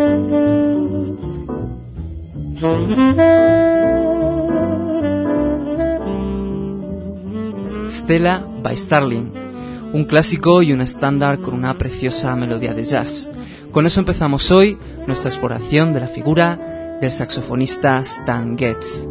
Stella by Starling, un clásico y un estándar con una preciosa melodía de jazz. Con eso empezamos hoy nuestra exploración de la figura del saxofonista Stan Getz.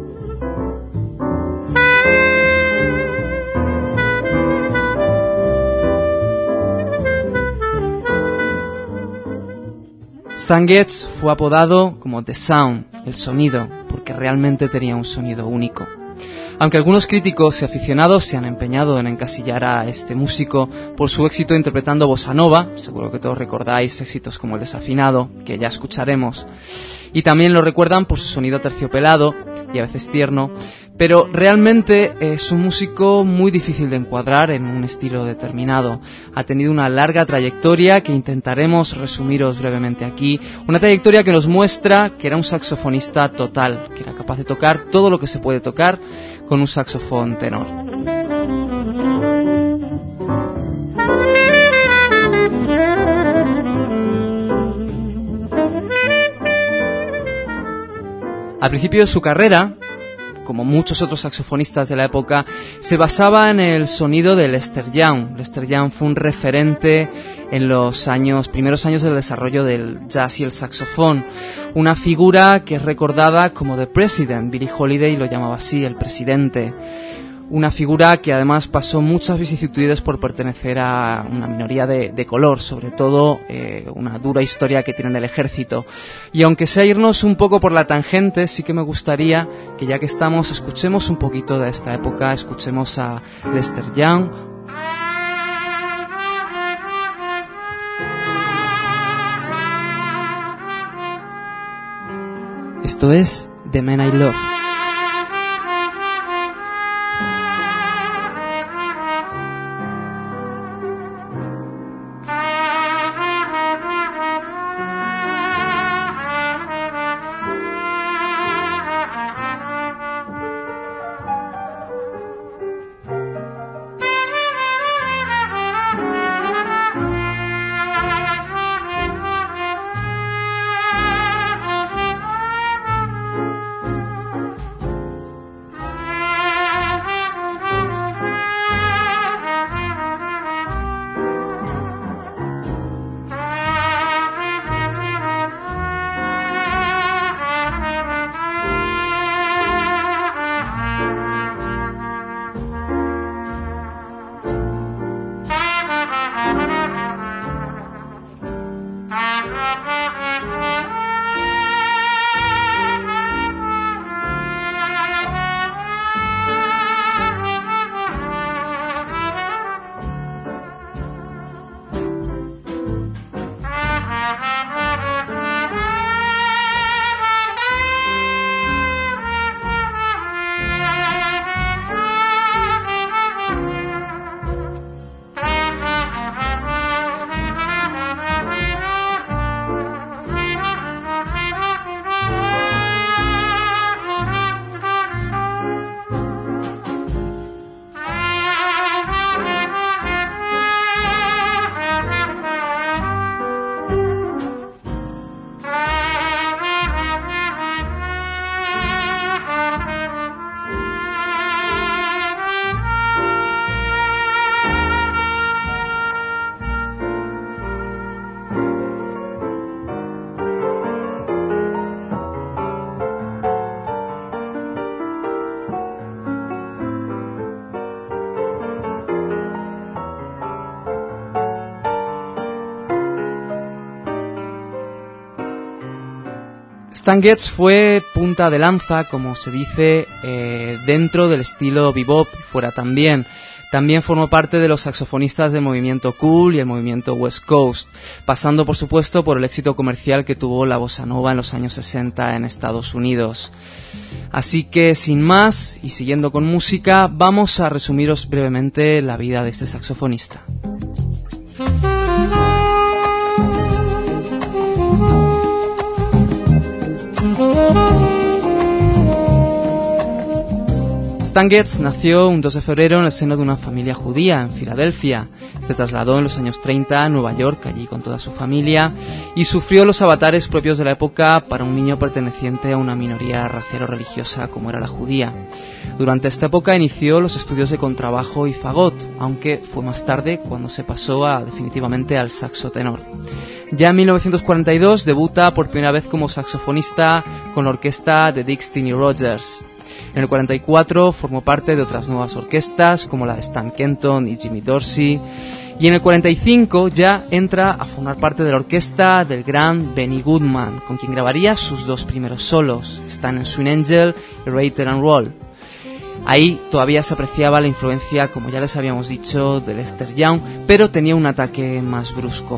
Stan Getz fue apodado como The Sound, el sonido, porque realmente tenía un sonido único. Aunque algunos críticos y aficionados se han empeñado en encasillar a este músico por su éxito interpretando bossa nova, seguro que todos recordáis éxitos como El Desafinado, que ya escucharemos, y también lo recuerdan por su sonido terciopelado y a veces tierno, pero realmente es un músico muy difícil de encuadrar en un estilo determinado. Ha tenido una larga trayectoria que intentaremos resumiros brevemente aquí, una trayectoria que nos muestra que era un saxofonista total, que era capaz de tocar todo lo que se puede tocar con un saxofón tenor. Al principio de su carrera, como muchos otros saxofonistas de la época, se basaba en el sonido de Lester Young. Lester Young fue un referente en los primeros años del desarrollo del jazz y el saxofón, una figura que es recordada como The President. Billie Holiday lo llamaba así, el presidente. Una figura que además pasó muchas vicisitudes por pertenecer a una minoría de color, sobre todo una dura historia que tiene en el ejército. Y aunque sea irnos un poco por la tangente, sí que me gustaría que, ya que estamos, escuchemos un poquito de esta época, escuchemos a Lester Young. Esto es The Man I Love. Stan Getz fue punta de lanza, como se dice, dentro del estilo bebop, fuera también. También formó parte de los saxofonistas del movimiento cool y el movimiento West Coast, pasando por supuesto por el éxito comercial que tuvo la bossa nova en los años 60 en Estados Unidos. Así que, sin más, y siguiendo con música, vamos a resumiros brevemente la vida de este saxofonista. Stan Getz nació un 2 de febrero en el seno de una familia judía en Filadelfia. Se trasladó en los años 30 a Nueva York, allí con toda su familia, y sufrió los avatares propios de la época para un niño perteneciente a una minoría racial o religiosa como era la judía. Durante esta época inició los estudios de contrabajo y fagot, aunque fue más tarde cuando se pasó definitivamente al saxo tenor. Ya en 1942 debuta por primera vez como saxofonista con la orquesta de Dick Stinney Rogers. En el 44 formó parte de otras nuevas orquestas como la de Stan Kenton y Jimmy Dorsey, y en el 45 ya entra a formar parte de la orquesta del gran Benny Goodman, con quien grabaría sus 2 primeros solos, Stan and Swing Angel y Rated and Roll. Ahí todavía se apreciaba la influencia, como ya les habíamos dicho, de Lester Young, pero tenía un ataque más brusco.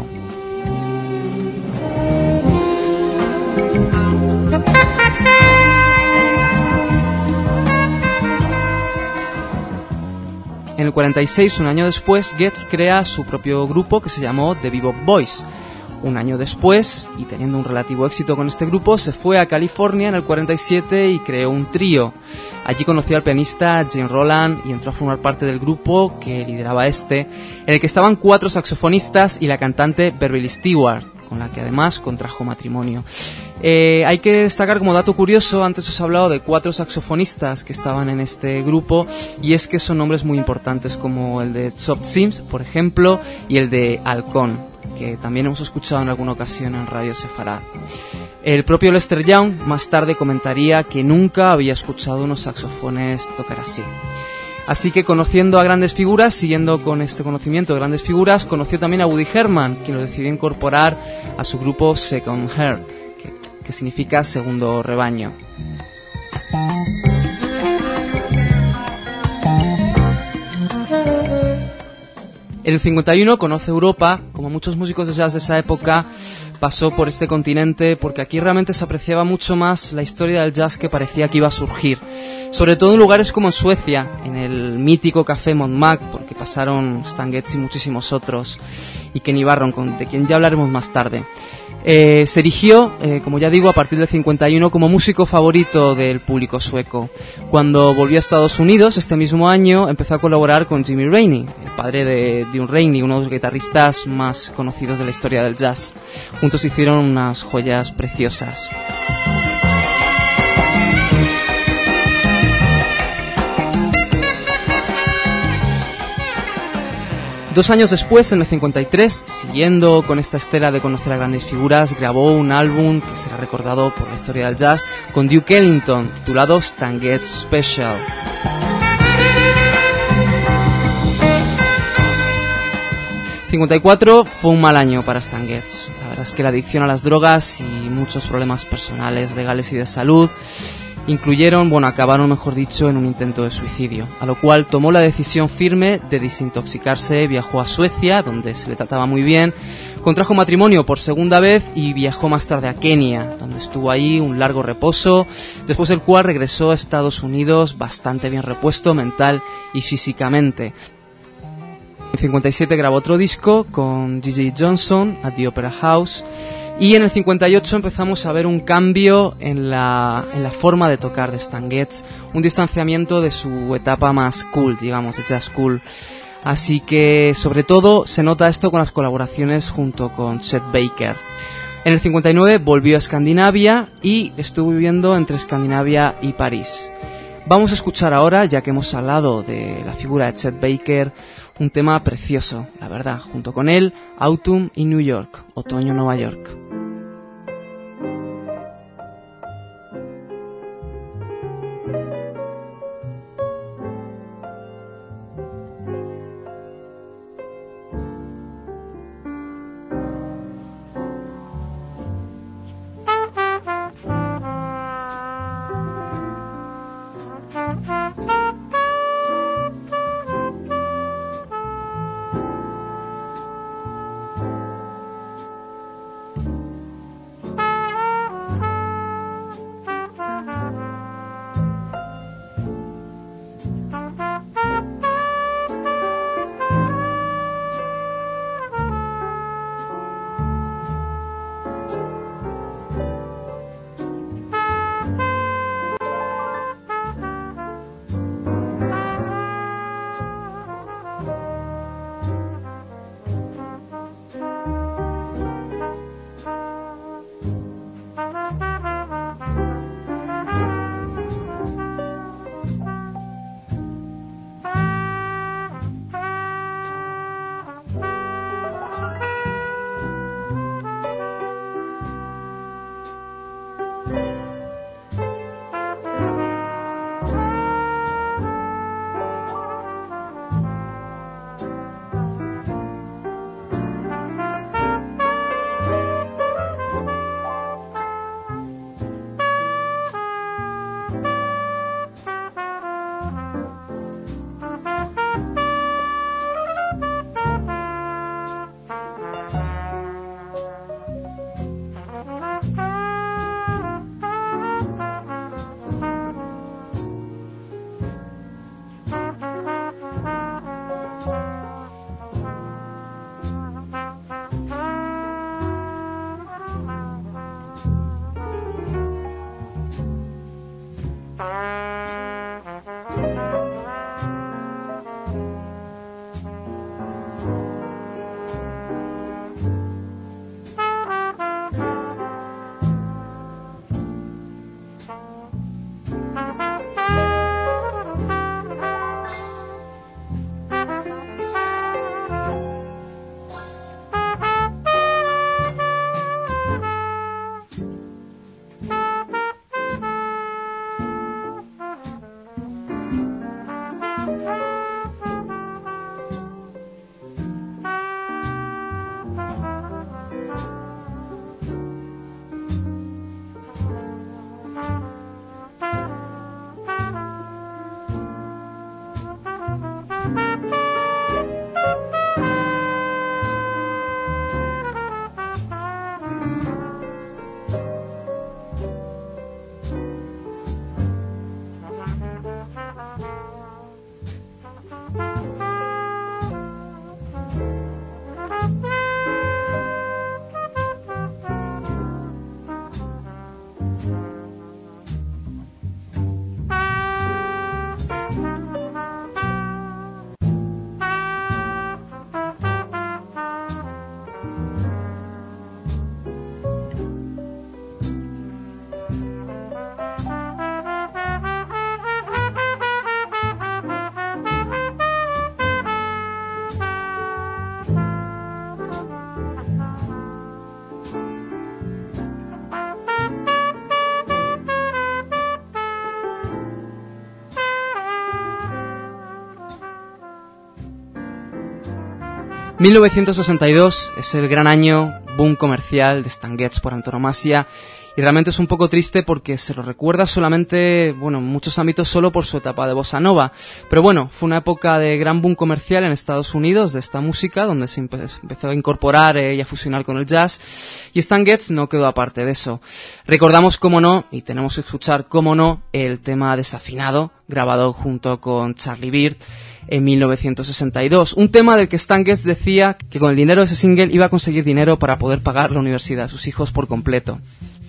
En el 46, un año después, Getz crea su propio grupo que se llamó The Bebop Boys. Un año después, y teniendo un relativo éxito con este grupo, se fue a California en el 47 y creó un trío. Allí conoció al pianista Gene Roland y entró a formar parte del grupo que lideraba en el que estaban 4 saxofonistas y la cantante Beverly Stewart, con la que además contrajo matrimonio. Hay que destacar como dato curioso, antes os he hablado de 4 saxofonistas que estaban en este grupo, y es que son nombres muy importantes como el de Soft Sims, por ejemplo, y el de Halcón, que también hemos escuchado en alguna ocasión en Radio Sefarad. El propio Lester Young más tarde comentaría que nunca había escuchado unos saxofones tocar así. Así que conociendo a grandes figuras, siguiendo con este conocimiento de grandes figuras, conoció también a Woody Herman, quien lo decidió incorporar a su grupo Second Herd, que significa segundo rebaño. En el 51 conoce Europa. Como muchos músicos de jazz de esa época, pasó por este continente porque aquí realmente se apreciaba mucho más la historia del jazz que parecía que iba a surgir. Sobre todo en lugares como en Suecia, en el mítico Café Montmartre, porque pasaron Stan Getz y muchísimos otros, y Kenny Barron, de quien ya hablaremos más tarde. Se erigió, como ya digo, a partir del 51 como músico favorito del público sueco. Cuando volvió a Estados Unidos, este mismo año, empezó a colaborar con Jimmy Rainey, el padre de Duane Rainey, uno de los guitarristas más conocidos de la historia del jazz. Juntos hicieron unas joyas preciosas. Dos años después, en el 53, siguiendo con esta estela de conocer a grandes figuras, grabó un álbum que será recordado por la historia del jazz con Duke Ellington, titulado Stan Getz Special. El 54 fue un mal año para Stan Getz. La verdad es que la adicción a las drogas y muchos problemas personales, legales y de salud acabaron, mejor dicho, en un intento de suicidio, a lo cual tomó la decisión firme de desintoxicarse, viajó a Suecia, donde se le trataba muy bien, contrajo matrimonio por segunda vez y viajó más tarde a Kenia, donde estuvo ahí un largo reposo, después del cual regresó a Estados Unidos bastante bien repuesto mental y físicamente. En 57 grabó otro disco con G.J. Johnson at the Opera House. Y en el 58 empezamos a ver un cambio en la forma de tocar de Stan Getz, un distanciamiento de su etapa más cool, digamos, de jazz cool. Así que, sobre todo, se nota esto con las colaboraciones junto con Chet Baker. En el 59 volvió a Escandinavia y estuvo viviendo entre Escandinavia y París. Vamos a escuchar ahora, ya que hemos hablado de la figura de Chet Baker, un tema precioso, la verdad, junto con él, Autumn in New York, Otoño en Nueva York. 1962 es el gran año boom comercial de Stan Getz por antonomasia, y realmente es un poco triste porque se lo recuerda solamente, bueno, en muchos ámbitos solo por su etapa de bossa nova. Pero bueno, fue una época de gran boom comercial en Estados Unidos de esta música, donde se empezó a incorporar y a fusionar con el jazz, y Stan Getz no quedó aparte de eso. Recordamos, cómo no, y tenemos que escuchar, cómo no, el tema Desafinado, grabado junto con Charlie Byrd en 1962. Un tema del que Stan Getz decía que con el dinero de ese single iba a conseguir dinero para poder pagar la universidad a sus hijos por completo.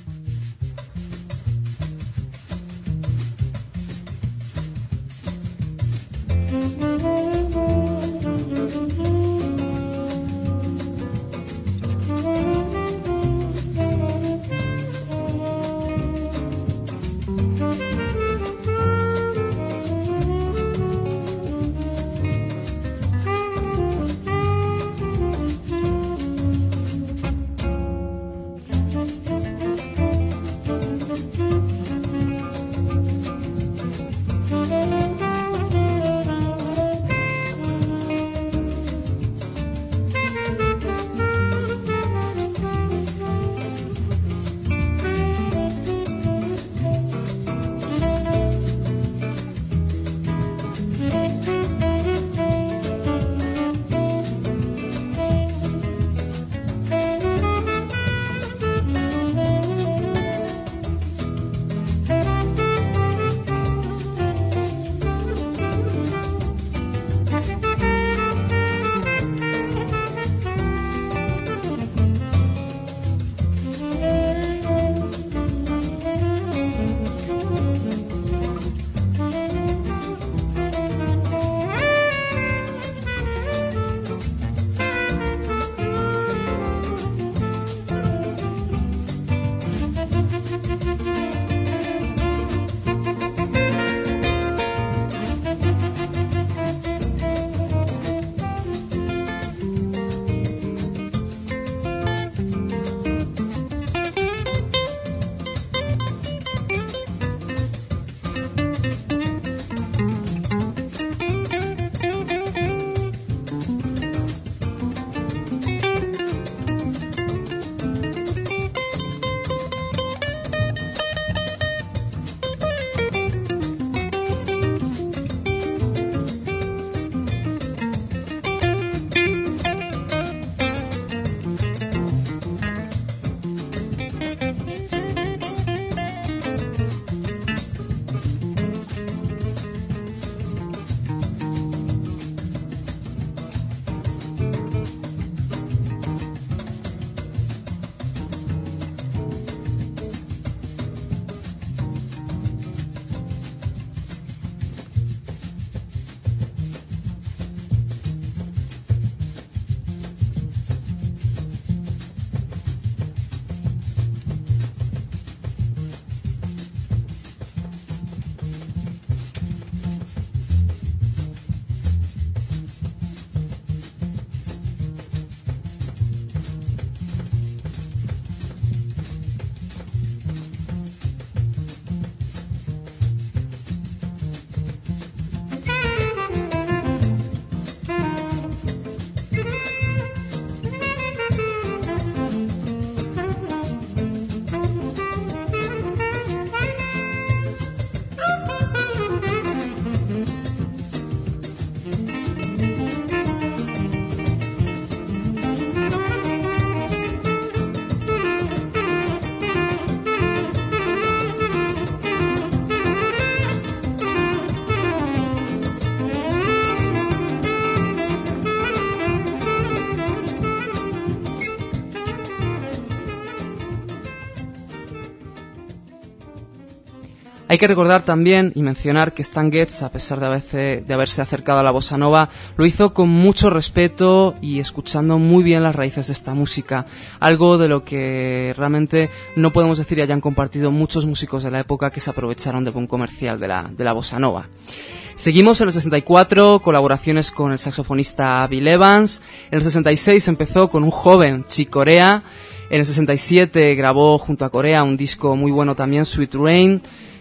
Hay que recordar también y mencionar que Stan Getz, a pesar de haberse acercado a la bossa nova, lo hizo con mucho respeto y escuchando muy bien las raíces de esta música, algo de lo que realmente no podemos decir y hayan compartido muchos músicos de la época que se aprovecharon del boom comercial de la bossa nova. Seguimos en el 64, colaboraciones con el saxofonista Bill Evans. En el 66 empezó con un joven Chick Corea. En el 67 grabó junto a Corea un disco muy bueno también, Sweet Rain.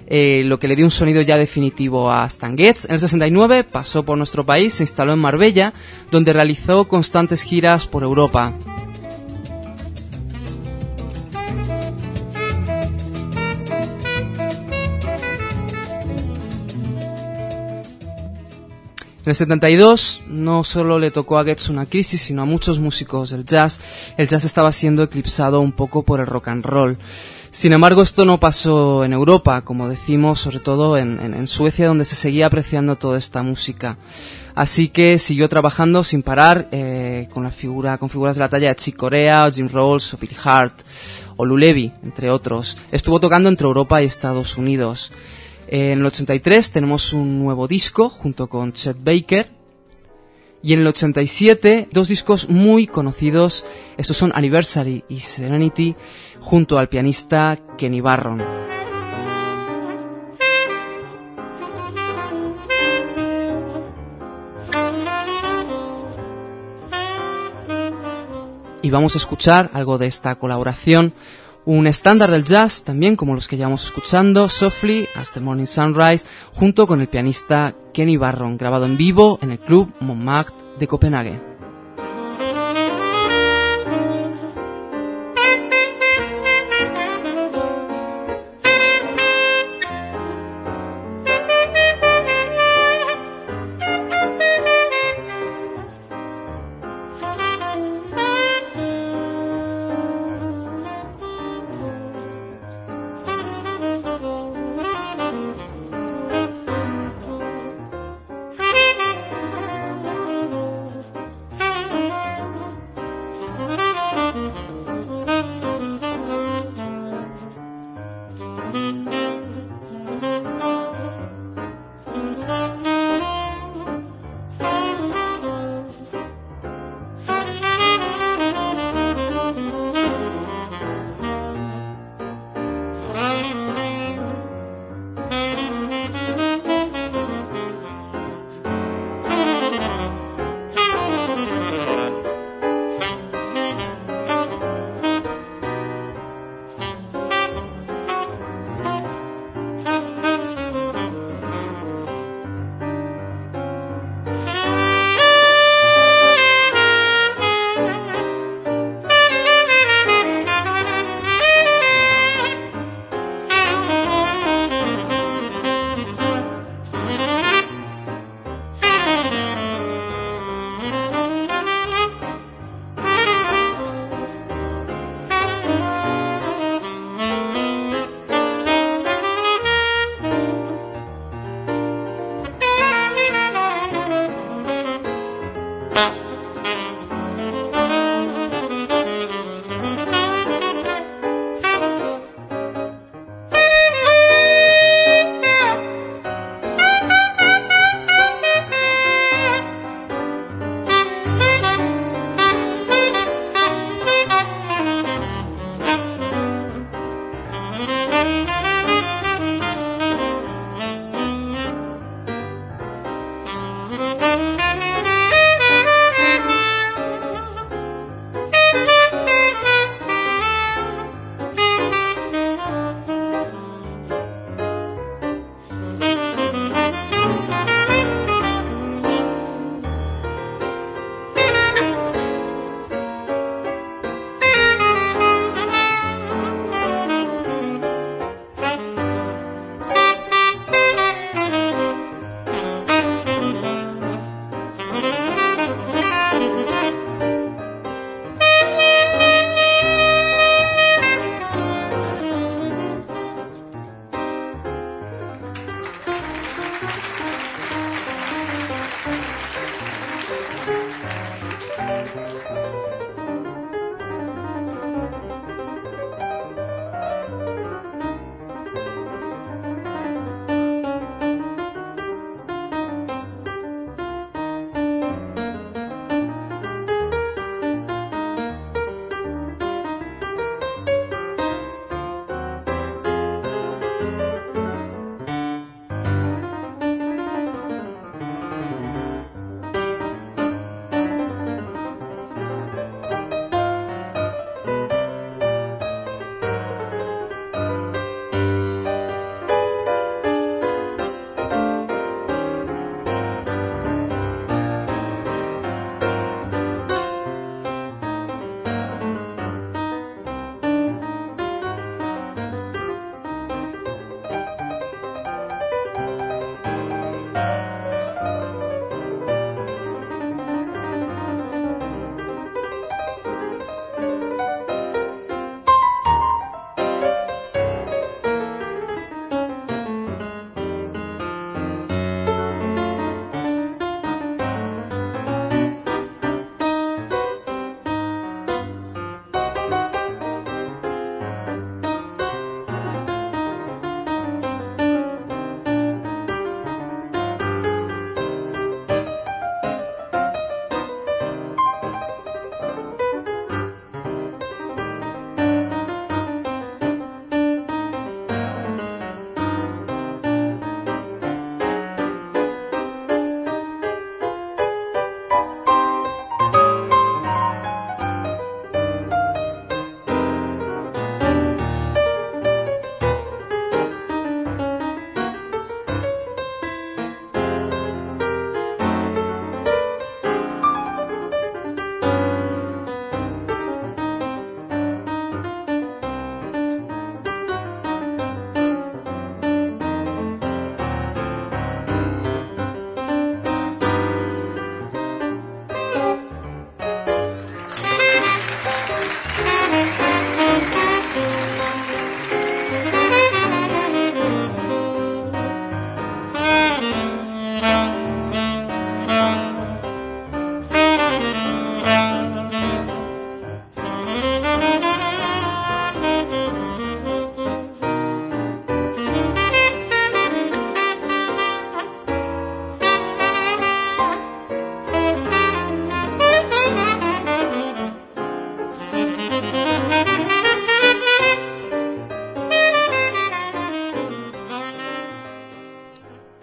lo que le dio un sonido ya definitivo a Stan Getz. En el 69 pasó por nuestro país, se instaló en Marbella, donde realizó constantes giras por Europa. En el 72 no solo le tocó a Getz una crisis, sino a muchos músicos del jazz. El jazz estaba siendo eclipsado un poco por el rock and roll. Sin embargo, esto no pasó en Europa, como decimos, sobre todo en Suecia, donde se seguía apreciando toda esta música. Así que siguió trabajando sin parar con figuras de la talla de Chick Corea, o Jim Rolls, o Billy Hart, o Lou Levy, entre otros. Estuvo tocando entre Europa y Estados Unidos. En el 83 tenemos un nuevo disco junto con Chet Baker, y en el 87 dos discos muy conocidos, estos son Anniversary y Serenity, junto al pianista Kenny Barron. Y vamos a escuchar algo de esta colaboración, un estándar del jazz, también como los que llevamos escuchando, Softly as the Morning Sunrise, junto con el pianista Kenny Barron, grabado en vivo en el Club Montmartre de Copenhague.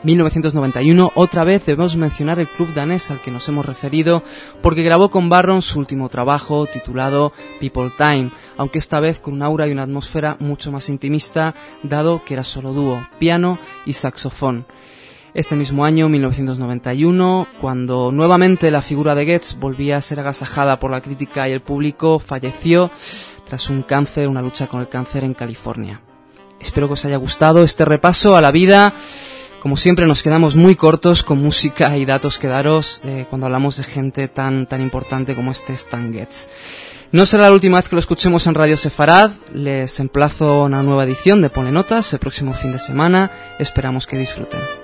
1991, otra vez debemos mencionar el club danés al que nos hemos referido, porque grabó con Barron su último trabajo titulado People Time, aunque esta vez con un aura y una atmósfera mucho más intimista, dado que era solo dúo, piano y saxofón. Este mismo año, 1991, cuando nuevamente la figura de Getz volvía a ser agasajada por la crítica y el público, falleció tras una lucha con el cáncer en California. Espero que os haya gustado este repaso a la vida. Como siempre nos quedamos muy cortos con música y datos que daros cuando hablamos de gente tan importante como este Stan Getz. No será la última vez que lo escuchemos en Radio Sefarad. Les emplazo a una nueva edición de Ponle Notas el próximo fin de semana. Esperamos que disfruten.